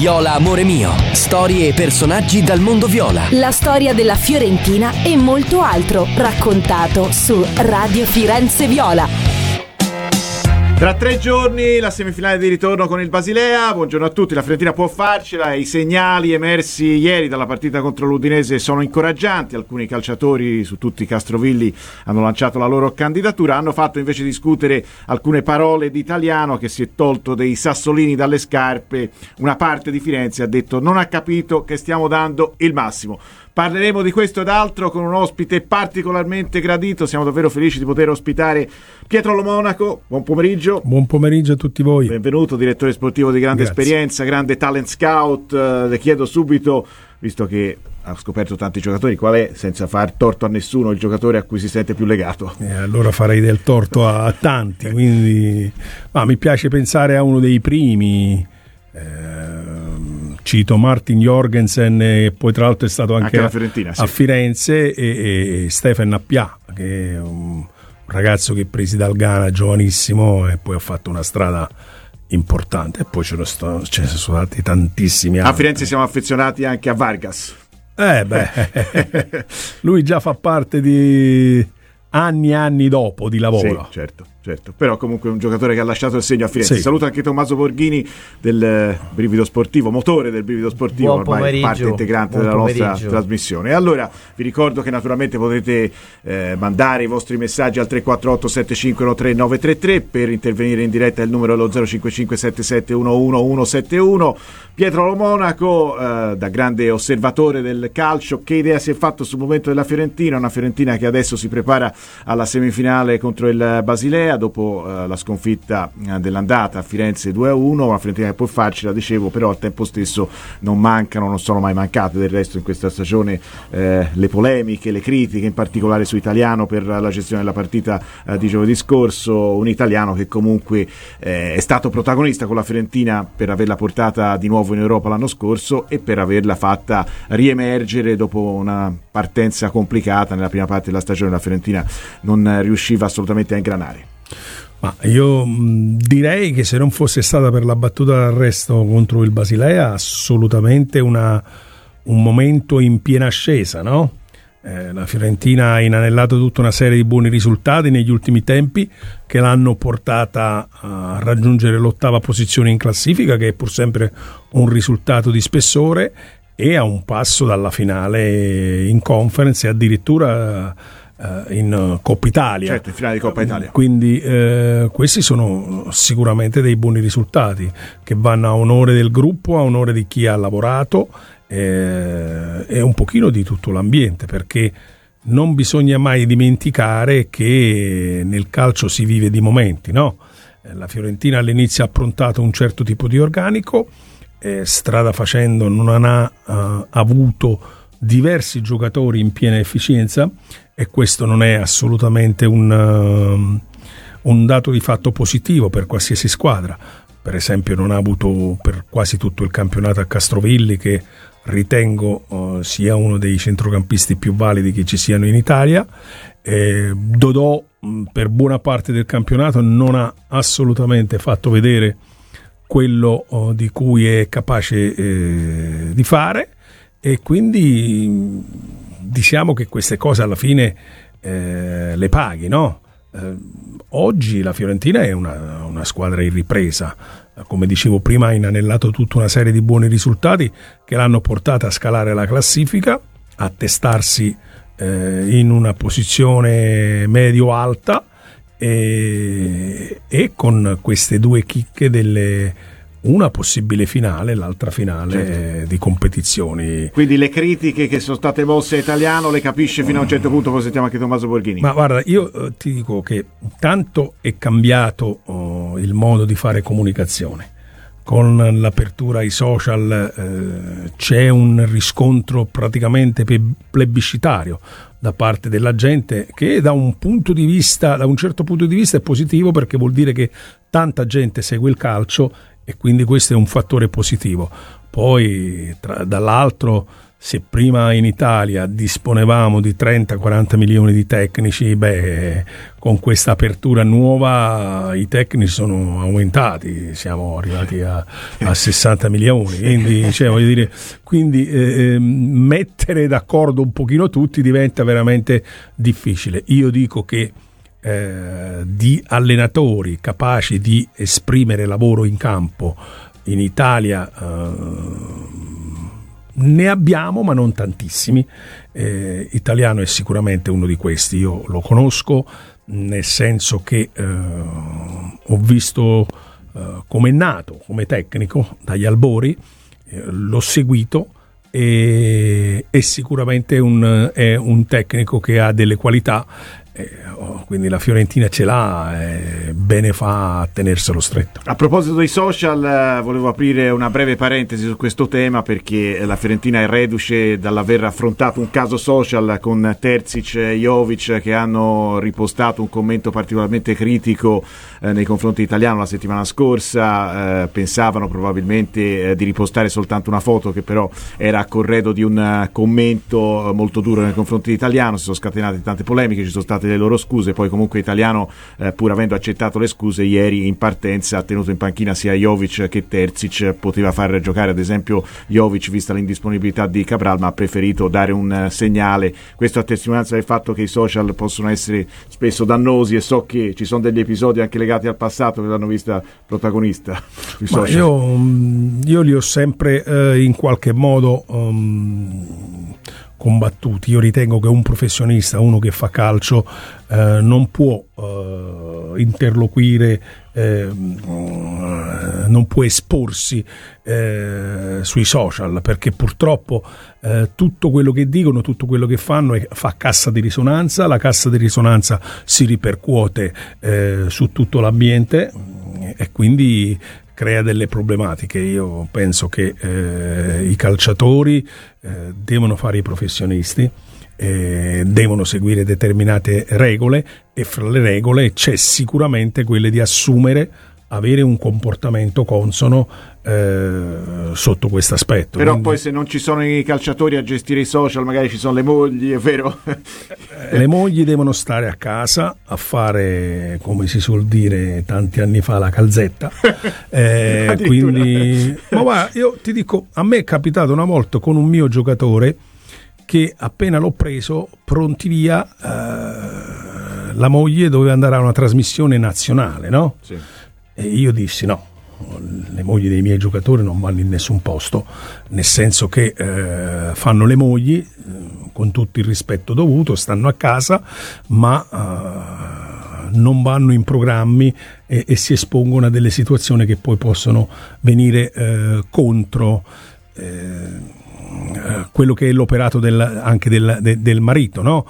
Viola amore mio. Storie e personaggi dal mondo viola. La storia della Fiorentina e molto altro, raccontato su Radio Firenze Viola. Tra 3 giorni la semifinale di ritorno con il Basilea. Buongiorno a tutti, la Fiorentina può farcela. I segnali emersi ieri dalla partita contro l'Udinese sono incoraggianti. Alcuni calciatori, su tutti Castrovilli, hanno lanciato la loro candidatura. Hanno fatto invece discutere alcune parole di Italiano, che si è tolto dei sassolini dalle scarpe. Una parte di Firenze ha detto: non ha capito che stiamo dando il massimo. Parleremo di questo ed altro con un ospite particolarmente gradito. Siamo davvero felici di poter ospitare Pietro Lo Monaco. Buon pomeriggio. Buon pomeriggio a tutti voi. Benvenuto, direttore sportivo di grande esperienza, grande talent scout. Le chiedo subito, visto che ha scoperto tanti giocatori, qual è, senza far torto a nessuno, il giocatore a cui si sente più legato? Allora farei del torto a tanti, quindi mi piace pensare a uno dei primi. Cito Martin Jorgensen, e poi tra l'altro è stato anche la Fiorentina, a Firenze, e Stefan Appia, che è un ragazzo che presi dal Ghana, giovanissimo, e poi ha fatto una strada importante, e poi ce ne sono stati tantissimi altri. A Firenze siamo affezionati anche a Vargas. Lui già fa parte di anni e anni dopo di lavoro. Sì, certo. Però comunque è un giocatore che ha lasciato il segno a Firenze. Sì. Saluto anche Tommaso Borghini del Brivido Sportivo, motore del Brivido Sportivo, ormai parte integrante della nostra trasmissione. E allora vi ricordo che naturalmente potete mandare i vostri messaggi al 348 7513 933. Per intervenire in diretta il numero è lo 055 7711 171. Pietro Lo Monaco, da grande osservatore del calcio, che idea si è fatto sul momento della Fiorentina? Una Fiorentina che adesso si prepara alla semifinale contro il Basilea dopo la sconfitta dell'andata a Firenze 2-1. Una Fiorentina che può farcela, dicevo, però al tempo stesso non sono mai mancate del resto in questa stagione le polemiche, le critiche, in particolare su Italiano per la gestione della partita di giovedì scorso. Un Italiano che comunque è stato protagonista con la Fiorentina per averla portata di nuovo in Europa l'anno scorso e per averla fatta riemergere dopo una partenza complicata. Nella prima parte della stagione la Fiorentina non riusciva assolutamente a ingranare. Ma io direi che se non fosse stata per la battuta d'arresto contro il Basilea, assolutamente un momento in piena ascesa, no? La Fiorentina ha inanellato tutta una serie di buoni risultati negli ultimi tempi che l'hanno portata a raggiungere l'8ª posizione in classifica, che è pur sempre un risultato di spessore, e a un passo dalla finale in Conference e addirittura in Coppa Italia. Certo, in finale di Coppa Italia. Quindi questi sono sicuramente dei buoni risultati che vanno a onore del gruppo, a onore di chi ha lavorato e un pochino di tutto l'ambiente, perché non bisogna mai dimenticare che nel calcio si vive di momenti, no? La Fiorentina all'inizio ha approntato un certo tipo di organico, strada facendo non ha avuto diversi giocatori in piena efficienza, e questo non è assolutamente un dato di fatto positivo per qualsiasi squadra. Per esempio non ha avuto per quasi tutto il campionato a Castrovilli, che ritengo sia uno dei centrocampisti più validi che ci siano in Italia. Dodò per buona parte del campionato non ha assolutamente fatto vedere quello di cui è capace di fare, e quindi diciamo che queste cose alla fine le paghi, no? Oggi la Fiorentina è una squadra in ripresa, come dicevo prima ha inanellato tutta una serie di buoni risultati che l'hanno portata a scalare la classifica, a testarsi in una posizione medio-alta, e con queste due chicche una possibile finale, l'altra finale, certo, di competizioni. Quindi le critiche che sono state mosse a Italiano le capisce fino a un certo punto. Poi sentiamo anche Tommaso Borghini. Ma guarda, io ti dico che tanto è cambiato il modo di fare comunicazione. Con l'apertura ai social c'è un riscontro praticamente plebiscitario da parte della gente, che da un certo punto di vista è positivo, perché vuol dire che tanta gente segue il calcio, e quindi questo è un fattore positivo. Poi dall'altro se prima in Italia disponevamo di 30-40 milioni di tecnici, con questa apertura nuova i tecnici sono aumentati, siamo arrivati a 60 milioni, quindi mettere d'accordo un pochino tutti diventa veramente difficile. Io dico che di allenatori capaci di esprimere lavoro in campo in Italia ne abbiamo, ma non tantissimi. Italiano è sicuramente uno di questi, io lo conosco, nel senso che ho visto come è nato come tecnico dagli albori, l'ho seguito e sicuramente è un tecnico che ha delle qualità, quindi la Fiorentina ce l'ha, bene fa a tenerselo stretto. A proposito dei social, volevo aprire una breve parentesi su questo tema, perché la Fiorentina è reduce dall'aver affrontato un caso social con Terzic e Jovic, che hanno ripostato un commento particolarmente critico nei confronti italiano la settimana scorsa. Pensavano probabilmente di ripostare soltanto una foto, che però era a corredo di un commento molto duro nei confronti italiano. Si sono scatenate tante polemiche, ci sono state le loro scuse, poi comunque Italiano, pur avendo accettato le scuse, ieri in partenza ha tenuto in panchina sia Jovic che Terzic. Poteva far giocare ad esempio Jovic vista l'indisponibilità di Cabral, ma ha preferito dare un segnale. Questo a testimonianza del fatto che i social possono essere spesso dannosi, e so che ci sono degli episodi anche legati al passato che l'hanno vista protagonista sui social. Io li ho sempre in qualche modo combattuti. Io ritengo che un professionista, uno che fa calcio, non può interloquire, non può esporsi sui social, perché purtroppo tutto quello che dicono, tutto quello che fanno fa cassa di risonanza. La cassa di risonanza si ripercuote su tutto l'ambiente e quindi crea delle problematiche. Io penso che i calciatori devono fare i professionisti, devono seguire determinate regole, e fra le regole c'è sicuramente quelle di avere un comportamento consono sotto questo aspetto. Però quindi, poi se non ci sono i calciatori a gestire i social, magari ci sono le mogli, è vero? Le mogli devono stare a casa a fare, come si suol dire tanti anni fa, la calzetta. Quindi, ma guarda, io ti dico, a me è capitato una volta con un mio giocatore che appena l'ho preso, pronti via, la moglie doveva andare a una trasmissione nazionale, no? Sì. E io dissi no, le mogli dei miei giocatori non vanno in nessun posto, nel senso che fanno le mogli, con tutto il rispetto dovuto, stanno a casa, ma non vanno in programmi e si espongono a delle situazioni che poi possono venire contro quello che è l'operato anche del marito, no?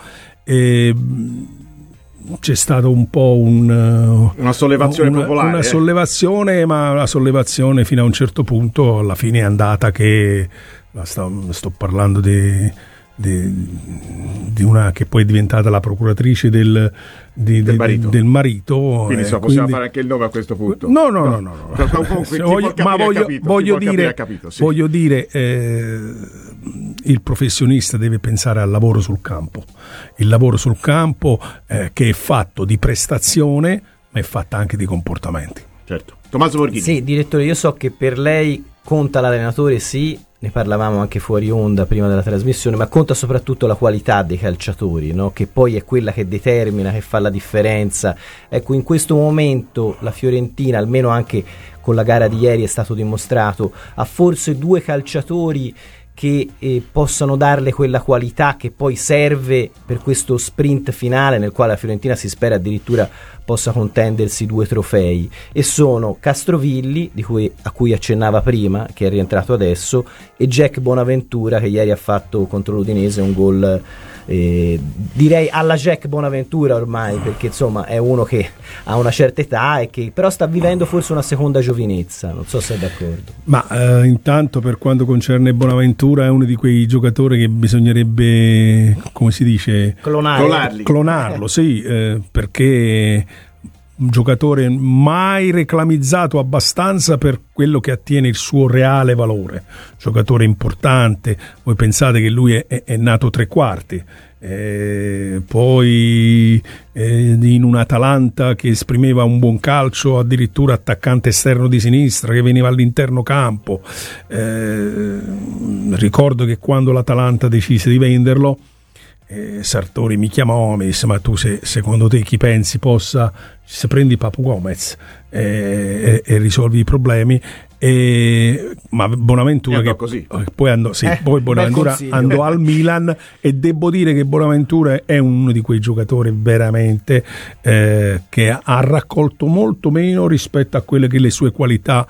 C'è stato un po' una sollevazione popolare. Una sollevazione, ma la sollevazione fino a un certo punto alla fine è andata che sto parlando di una che poi è diventata la procuratrice del marito. Quindi possiamo fare anche il nome a questo punto? No. Voglio dire, il professionista deve pensare al lavoro sul campo. Il lavoro sul campo che è fatto di prestazione, ma è fatta anche di comportamenti. Certo. Tommaso Borghini. Sì, direttore, io so che per lei conta l'allenatore, sì, ne parlavamo anche fuori onda prima della trasmissione, ma conta soprattutto la qualità dei calciatori, no? Che poi è quella che determina, che fa la differenza. Ecco, in questo momento la Fiorentina, almeno anche con la gara di ieri è stato dimostrato, ha forse due calciatori che possano darle quella qualità che poi serve per questo sprint finale, nel quale la Fiorentina si spera addirittura possa contendersi 2 trofei, e sono Castrovilli, a cui accennava prima, che è rientrato adesso, e Jack Bonaventura, che ieri ha fatto contro l'Udinese un gol direi alla Jack Bonaventura ormai, perché insomma è uno che ha una certa età e che però sta vivendo forse una seconda giovinezza. Non so se è d'accordo. Ma intanto, per quanto concerne Bonaventura, è uno di quei giocatori che bisognerebbe, come si dice, clonarlo, sì, perché giocatore mai reclamizzato abbastanza per quello che attiene il suo reale valore, giocatore importante. Voi pensate che lui è nato tre quarti, poi in un Atalanta che esprimeva un buon calcio, addirittura attaccante esterno di sinistra che veniva all'interno campo. Ricordo che quando l'Atalanta decise di venderlo, Sartori mi chiamò, mi disse: ma tu secondo te chi pensi possa, se prendi Papu Gomez e risolvi i problemi, ma Bonaventura che così. poi Bonaventura andò al Milan, e devo dire che Bonaventura è uno di quei giocatori veramente che ha raccolto molto meno rispetto a quelle che le sue qualità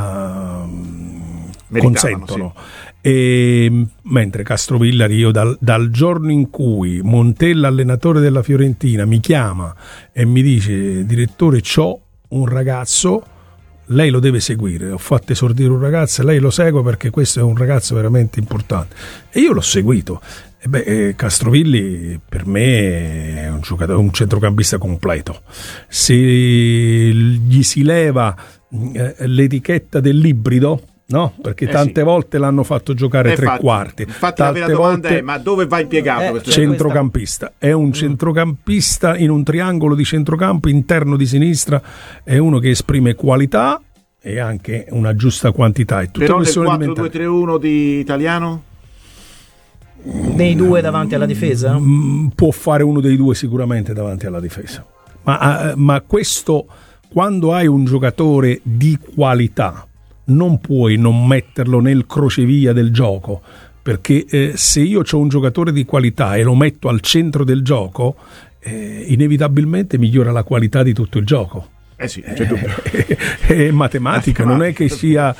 consentono, sì. Mentre Castrovillari, io dal giorno in cui Montella, allenatore della Fiorentina, mi chiama e mi dice: direttore, c'ho un ragazzo, lei lo deve seguire, ho fatto esordire un ragazzo e lei lo segue perché questo è un ragazzo veramente importante, e io l'ho seguito. Castrovilli per me è un giocatore, un centrocampista completo. Se gli si leva l'etichetta dell'ibrido, no? Perché tante volte l'hanno fatto giocare tre quarti. Infatti la vera domanda è: ma dove va impiegato questo centrocampista? È un centrocampista in un triangolo di centrocampo interno di sinistra, è uno che esprime qualità e anche una giusta quantità. E però nel 4-2-3-1 di Italiano? Nei due davanti alla difesa? Può fare uno dei due sicuramente davanti alla difesa. Ma questo, quando hai un giocatore di qualità, non puoi non metterlo nel crocevia del gioco, perché se io ho un giocatore di qualità e lo metto al centro del gioco, inevitabilmente migliora la qualità di tutto il gioco. Sì, c'è dubbio. È matematica, non è che sia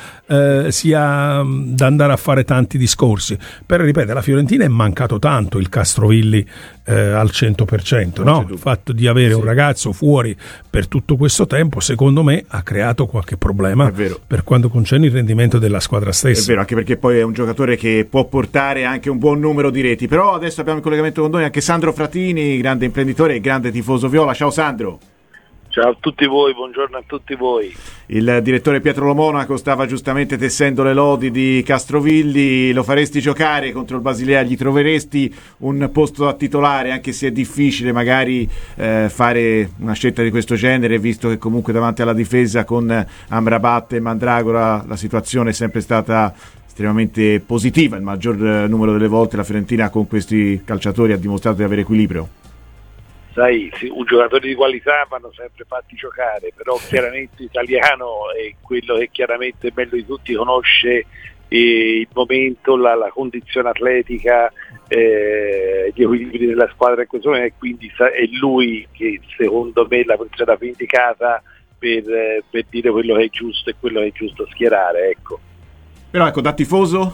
da andare a fare tanti discorsi. Però ripeto, la Fiorentina è mancato tanto il Castrovilli al 100%, no? Il fatto di avere un ragazzo fuori per tutto questo tempo, secondo me, ha creato qualche problema per quanto concerne il rendimento della squadra stessa. È vero, anche perché poi è un giocatore che può portare anche un buon numero di reti. Però adesso abbiamo in collegamento con noi anche Sandro Fratini, grande imprenditore e grande tifoso viola. Ciao Sandro. Ciao a tutti voi, buongiorno a tutti voi. Il direttore Pietro Lo Monaco stava giustamente tessendo le lodi di Castrovilli. Lo faresti giocare contro il Basilea? Gli troveresti un posto da titolare, anche se è difficile magari fare una scelta di questo genere, visto che comunque davanti alla difesa con Amrabat e Mandragora la situazione è sempre stata estremamente positiva. Il maggior numero delle volte la Fiorentina con questi calciatori ha dimostrato di avere equilibrio. Sai, un giocatore di qualità vanno sempre fatti giocare, però chiaramente Italiano è quello che chiaramente meglio di tutti conosce il momento, la condizione atletica, gli equilibri della squadra in questo momento, e quindi è lui che secondo me è la persona più indicata per dire quello che è giusto e quello che è giusto schierare, ecco. Però ecco, da tifoso?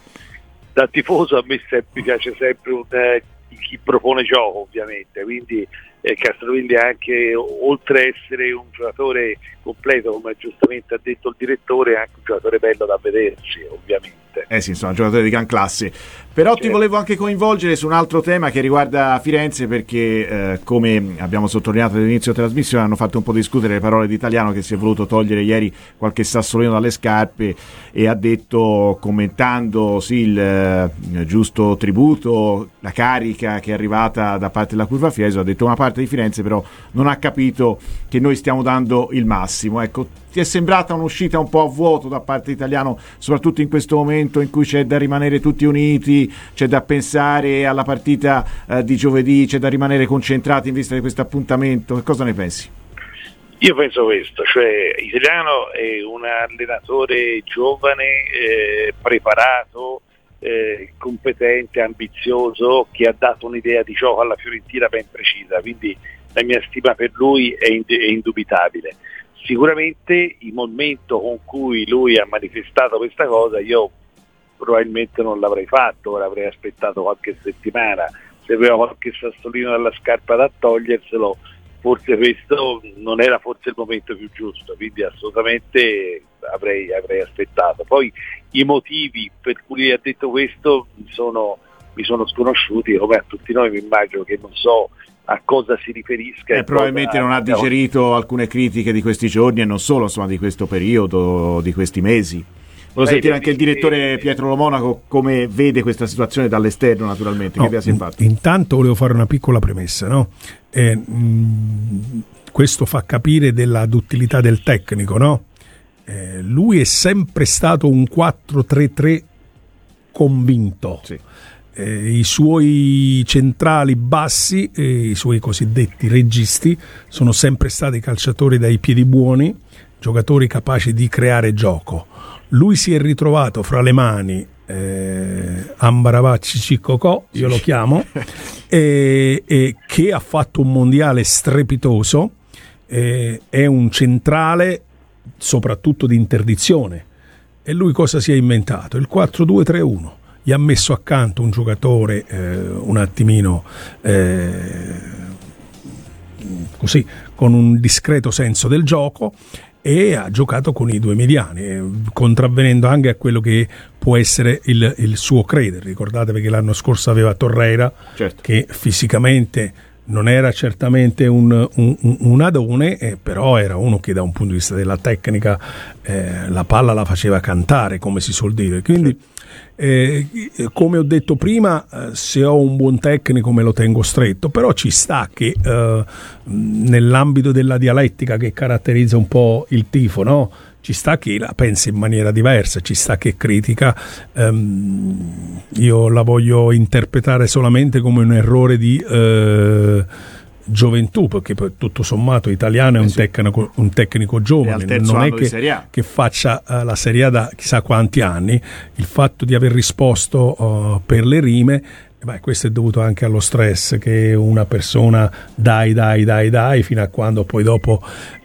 Da tifoso a me mi piace sempre chi propone gioco, ovviamente, quindi Castrovilli anche, oltre a essere un giocatore completo, come giustamente ha detto il direttore, è anche un giocatore bello da vedersi, ovviamente. Sì, sono giocatori di gran classe. Però ti volevo anche coinvolgere su un altro tema che riguarda Firenze, perché come abbiamo sottolineato all'inizio della trasmissione, hanno fatto un po' discutere le parole di Italiano, che si è voluto togliere ieri qualche sassolino dalle scarpe e ha detto, commentando il giusto tributo, la carica che è arrivata da parte della Curva Fiesole, ha detto: una parte di Firenze però non ha capito che noi stiamo dando il massimo. Ecco, ti è sembrata un'uscita un po' a vuoto da parte di Italiano, soprattutto in questo momento in cui c'è da rimanere tutti uniti, c'è da pensare alla partita di giovedì, c'è da rimanere concentrati in vista di questo appuntamento? Che cosa ne pensi? Io penso questo, cioè Italiano è un allenatore giovane, preparato, competente, ambizioso, che ha dato un'idea di gioco alla Fiorentina ben precisa, quindi la mia stima per lui è indubitabile. Sicuramente il momento con cui lui ha manifestato questa cosa io probabilmente non l'avrei fatto, l'avrei aspettato qualche settimana, se aveva qualche sassolino dalla scarpa da toglierselo, forse questo non era forse il momento più giusto, quindi assolutamente avrei aspettato. Poi i motivi per cui ha detto questo mi sono sconosciuti, come a tutti noi, mi immagino che non so a cosa si riferisca. Probabilmente non ha digerito alcune critiche di questi giorni e non solo, insomma, di questo periodo, di questi mesi. Volevo sentire anche il direttore Pietro Lo Monaco come vede questa situazione dall'esterno, naturalmente. Che si è fatto? Intanto volevo fare una piccola premessa, no? Questo fa capire della duttilità del tecnico, no? Lui è sempre stato un 4-3-3 convinto. Sì. I suoi centrali bassi, i suoi cosiddetti registi, sono sempre stati calciatori dai piedi buoni, giocatori capaci di creare gioco. Lui si è ritrovato fra le mani Ambaravacci Ciccocò, io lo chiamo, che ha fatto un mondiale strepitoso, è un centrale soprattutto di interdizione. E lui cosa si è inventato? Il 4-2-3-1. Gli ha messo accanto un giocatore un attimino così, con un discreto senso del gioco, e ha giocato con i due mediani, contravvenendo anche a quello che può essere il suo credere. Ricordatevi che l'anno scorso aveva Torreira, certo, che fisicamente non era certamente un adone, però era uno che da un punto di vista della tecnica la palla la faceva cantare, come si suol dire. Quindi come ho detto prima, se ho un buon tecnico me lo tengo stretto, però ci sta che nell'ambito della dialettica che caratterizza un po' il tifo, no? Ci sta che la pensi in maniera diversa, ci sta che critica. Io la voglio interpretare solamente come un errore di gioventù, perché poi tutto sommato Italiano è un tecnico giovane, non è che faccia la Serie A da chissà quanti anni. Il fatto di aver risposto per le rime, questo è dovuto anche allo stress che una persona dai fino a quando poi dopo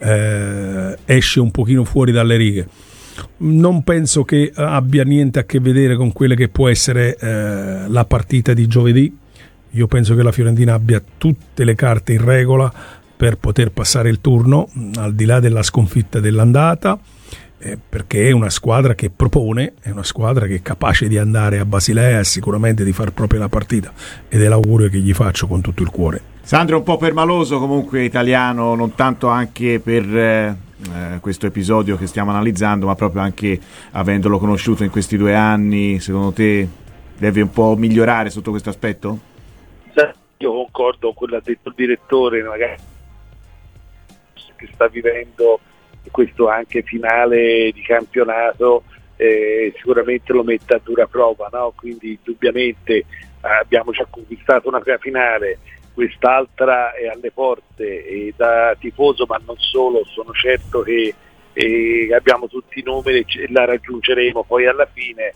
esce un pochino fuori dalle righe. Non penso che abbia niente a che vedere con quella che può essere la partita di giovedì. Io penso che la Fiorentina abbia tutte le carte in regola per poter passare il turno, al di là della sconfitta dell'andata, perché è una squadra che propone, è una squadra che è capace di andare a Basilea e sicuramente di far propria la partita, ed è l'augurio che gli faccio con tutto il cuore. Sandro, un po' permaloso comunque Italiano, non tanto anche per questo episodio che stiamo analizzando, ma proprio anche avendolo conosciuto in questi 2 anni. Secondo te deve un po' migliorare sotto questo aspetto? Io concordo con quello che ha detto il direttore, magari che sta vivendo questo anche finale di campionato, sicuramente lo mette a dura prova, no? Quindi indubbiamente abbiamo già conquistato una prima finale, quest'altra è alle porte, e da tifoso, ma non solo, sono certo che abbiamo tutti i numeri e la raggiungeremo poi alla fine.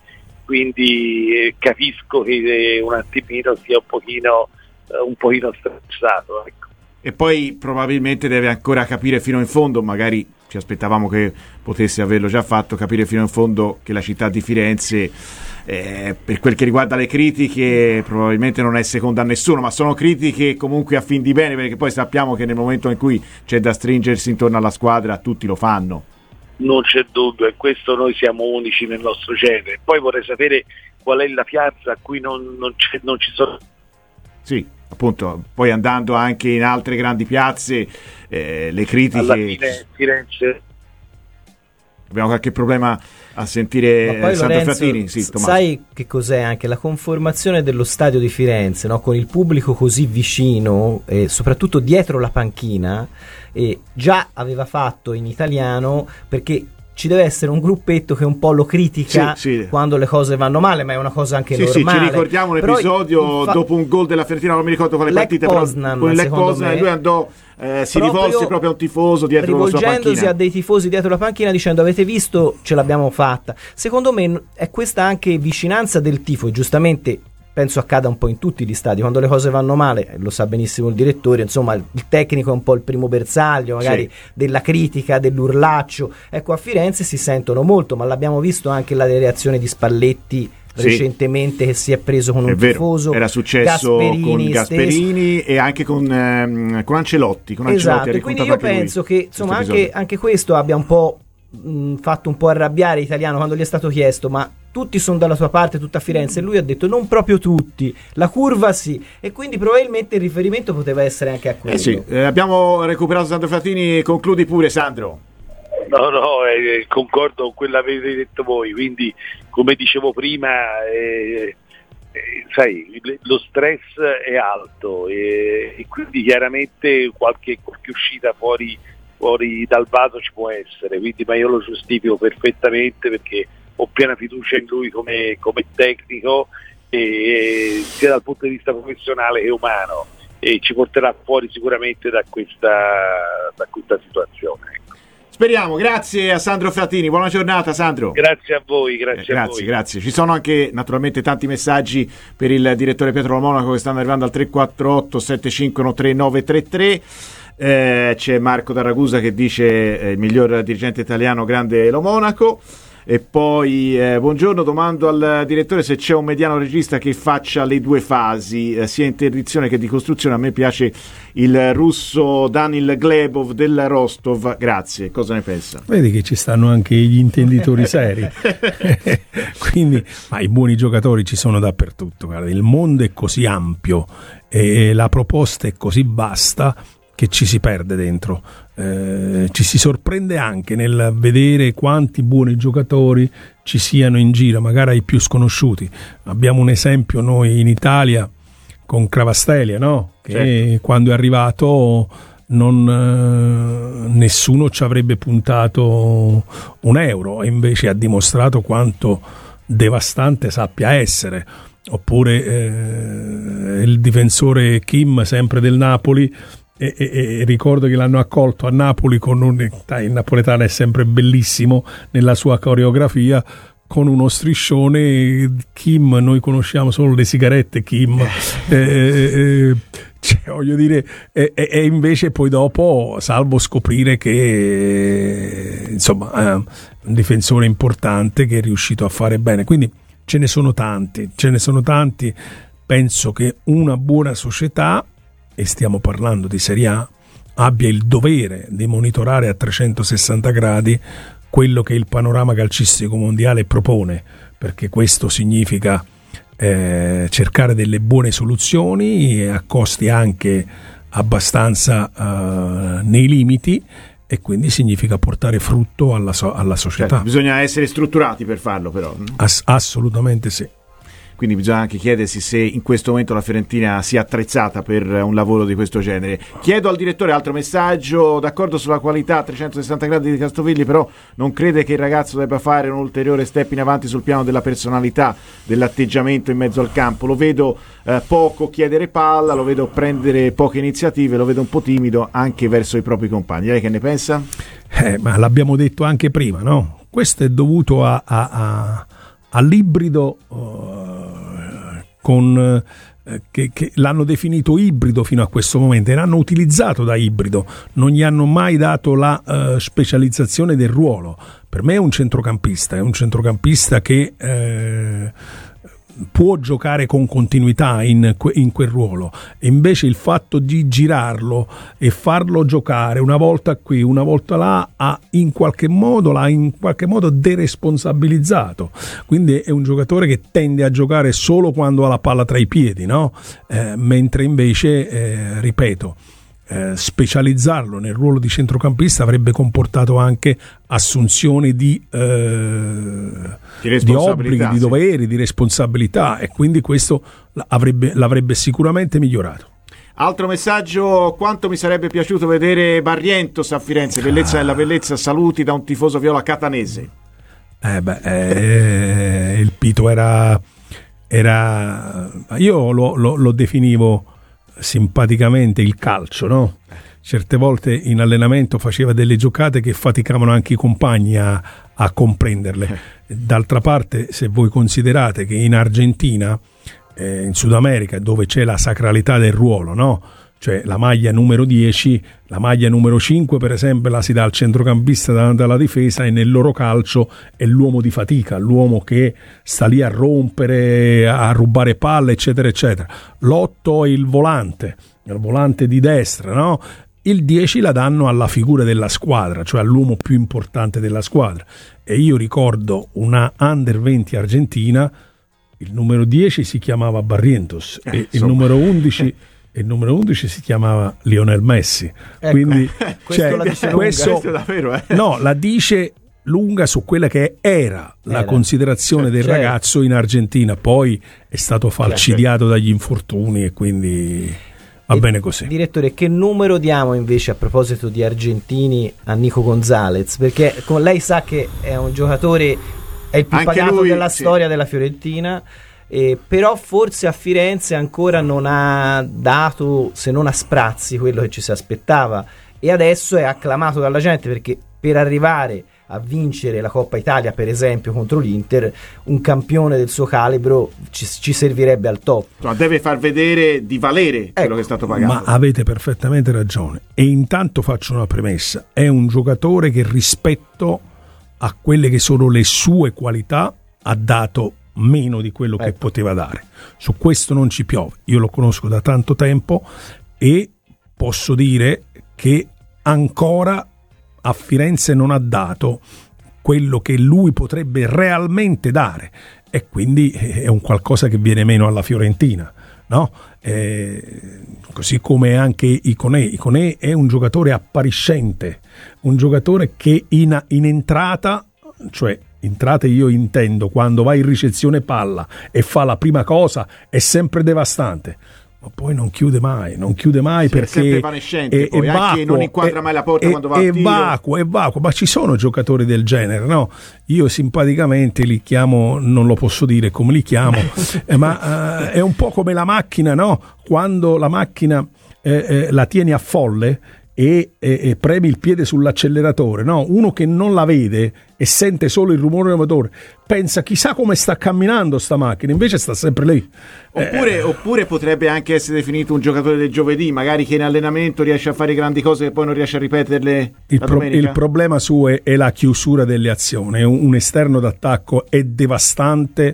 Quindi capisco che un attimino sia un pochino stressato, ecco. E poi probabilmente deve ancora capire fino in fondo, magari ci aspettavamo che potesse averlo già fatto, capire fino in fondo che la città di Firenze, per quel che riguarda le critiche, probabilmente non è seconda a nessuno, ma sono critiche comunque a fin di bene, perché poi sappiamo che nel momento in cui c'è da stringersi intorno alla squadra tutti lo fanno. Non c'è dubbio, e questo noi siamo unici nel nostro genere. Poi vorrei sapere qual è la piazza a cui non ci sono. Sì, appunto, poi andando anche in altre grandi piazze, le critiche. Alla fine Firenze. Abbiamo qualche problema a sentire Sandro Frattini? Sì, sai che cos'è anche la conformazione dello stadio di Firenze, no? Con il pubblico così vicino e soprattutto dietro la panchina, e già aveva fatto in Italiano, perché ci deve essere un gruppetto che un po' lo critica quando le cose vanno male, ma è una cosa anche normale. Ci ricordiamo un episodio dopo un gol della Fiorentina, non mi ricordo quale partita, Poznan, con il Lech Poznan, e lui andò si rivolse proprio a un tifoso dietro la sua panchina, rivolgendosi a dei tifosi dietro la panchina dicendo: avete visto, ce l'abbiamo fatta. Secondo me è questa anche vicinanza del tifo, e giustamente penso accada un po' in tutti gli stadi, quando le cose vanno male, lo sa benissimo il direttore, insomma il tecnico è un po' il primo bersaglio magari della critica, dell'urlaccio. Ecco, a Firenze si sentono molto, ma l'abbiamo visto anche la reazione di Spalletti recentemente, che si è preso con un tifoso. Era successo con Gasperini e anche con Ancelotti. Esatto, quindi io penso che insomma anche questo abbia un po' fatto un po' arrabbiare l'italiano quando gli è stato chiesto: ma tutti sono dalla tua parte, tutta Firenze, e lui ha detto non proprio tutti, la curva sì, e quindi probabilmente il riferimento poteva essere anche a quello. Sì. Abbiamo recuperato Sandro Fratini, concludi pure Sandro. No, concordo con quello che avete detto voi, quindi come dicevo prima, sai, lo stress è alto e quindi chiaramente qualche uscita fuori dal vaso ci può essere, quindi, ma io lo giustifico perfettamente perché ho piena fiducia in lui come tecnico, sia dal punto di vista professionale che umano, e ci porterà fuori sicuramente da questa situazione. Speriamo. Grazie a Sandro Fratini, buona giornata Sandro. Grazie a voi, grazie. Ci sono anche naturalmente tanti messaggi per il direttore Pietro Lo Monaco che stanno arrivando al 348 751 3933. C'è Marco da Ragusa che dice il miglior dirigente italiano, grande Lo Monaco. E poi buongiorno, domando al direttore se c'è un mediano regista che faccia le due fasi, sia interdizione che di costruzione. A me piace il russo Danil Glebov del Rostov, grazie. Cosa ne pensa? Vedi che ci stanno anche gli intenditori seri. Quindi, ma i buoni giocatori ci sono dappertutto. Guarda, il mondo è così ampio e la proposta è così vasta che ci si perde dentro, ci si sorprende anche nel vedere quanti buoni giocatori ci siano in giro, magari i più sconosciuti. Abbiamo un esempio noi in Italia con Cravastelia, no? Che certo, quando è arrivato nessuno ci avrebbe puntato un euro, e invece ha dimostrato quanto devastante sappia essere. Oppure il difensore Kim, sempre del Napoli, e ricordo che l'hanno accolto a Napoli con il napoletano è sempre bellissimo nella sua coreografia, con uno striscione. Kim, noi conosciamo solo le sigarette Kim, voglio dire, e invece poi dopo, salvo scoprire che insomma è un difensore importante che è riuscito a fare bene. Quindi ce ne sono tanti. Penso che una buona società, e stiamo parlando di Serie A, abbia il dovere di monitorare a 360 gradi quello che il panorama calcistico mondiale propone, perché questo significa cercare delle buone soluzioni a costi anche abbastanza nei limiti, e quindi significa portare frutto alla società. Certo, bisogna essere strutturati per farlo, però. Assolutamente sì. Quindi bisogna anche chiedersi se in questo momento la Fiorentina sia attrezzata per un lavoro di questo genere. Chiedo al direttore, altro messaggio, d'accordo sulla qualità a 360 gradi di Castrovilli, però non crede che il ragazzo debba fare un ulteriore step in avanti sul piano della personalità, dell'atteggiamento in mezzo al campo? Lo vedo poco chiedere palla, lo vedo prendere poche iniziative, lo vedo un po' timido anche verso i propri compagni. Lei che ne pensa? Ma l'abbiamo detto anche prima, no? Questo è dovuto all'ibrido che l'hanno definito ibrido fino a questo momento, e l'hanno utilizzato da ibrido, non gli hanno mai dato la specializzazione del ruolo. Per me è un centrocampista che può giocare con continuità in quel ruolo, e invece il fatto di girarlo e farlo giocare una volta qui, una volta là, l'ha in qualche modo deresponsabilizzato. Quindi è un giocatore che tende a giocare solo quando ha la palla tra i piedi, no? Mentre invece, ripeto, specializzarlo nel ruolo di centrocampista avrebbe comportato anche assunzioni di obblighi, di doveri, di responsabilità, e quindi questo l'avrebbe sicuramente migliorato. Altro messaggio: quanto mi sarebbe piaciuto vedere Barrientos a Firenze, bellezza della bellezza, saluti da un tifoso viola catanese. Il Pito era io lo definivo simpaticamente il calcio, no? Certe volte in allenamento faceva delle giocate che faticavano anche i compagni a comprenderle. D'altra parte, se voi considerate che in Argentina, in Sud America, dove c'è la sacralità del ruolo, no? Cioè la maglia numero 10, la maglia numero 5 per esempio la si dà al centrocampista davanti alla difesa, e nel loro calcio è l'uomo di fatica, l'uomo che sta lì a rompere, a rubare palle, eccetera eccetera. L'8 è il volante di destra, no? il 10 la danno alla figura della squadra, cioè all'uomo più importante della squadra. E io ricordo una Under 20 argentina, il numero 10 si chiamava Barrientos e il numero 11 si chiamava Lionel Messi. Ecco, quindi questo la dice questo davvero, no, la dice lunga su quella che era la considerazione del ragazzo in Argentina. Poi è stato falcidiato dagli infortuni e quindi va bene così. Direttore, che numero diamo invece, a proposito di argentini, a Nico Gonzalez? Perché lei sa che è un giocatore, è il più anche pagato lui, della storia della Fiorentina, però forse a Firenze ancora non ha dato, se non a sprazzi, quello che ci si aspettava, e adesso è acclamato dalla gente, perché per arrivare a vincere la Coppa Italia, per esempio, contro l'Inter, un campione del suo calibro ci servirebbe al top. Deve far vedere di valere quello che è stato pagato. Ma avete perfettamente ragione. E intanto faccio una premessa: è un giocatore che, rispetto a quelle che sono le sue qualità, ha dato meno di quello che poteva dare. Su questo non ci piove. Io lo conosco da tanto tempo e posso dire che ancora a Firenze non ha dato quello che lui potrebbe realmente dare, e quindi è un qualcosa che viene meno alla Fiorentina, no? Così come anche Iconè è un giocatore appariscente, un giocatore che in entrata, cioè entrate io intendo quando va in ricezione palla e fa la prima cosa, è sempre devastante, ma poi non chiude mai perché è sempre evanescente, poi anche non inquadra mai la porta quando va a tiro. È vacuo, ma ci sono giocatori del genere, no? Io simpaticamente li chiamo, non lo posso dire come li chiamo, ma è un po' come la macchina, no? Quando la macchina la tieni a folle e premi il piede sull'acceleratore, no? Uno che non la vede e sente solo il rumore del motore pensa chissà come sta camminando sta macchina, invece sta sempre lì. Oppure potrebbe anche essere definito un giocatore del giovedì, magari che in allenamento riesce a fare grandi cose e poi non riesce a ripeterle la domenica. Il problema suo è la chiusura delle azioni. Un esterno d'attacco è devastante,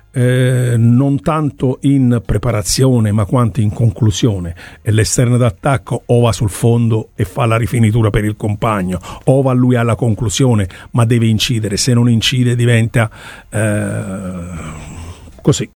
non tanto in preparazione ma quanto in conclusione, e l'esterno d'attacco o va sul fondo e fa la rifinitura per il compagno, o va lui alla conclusione, ma deve incidere. Se non incide diventa così,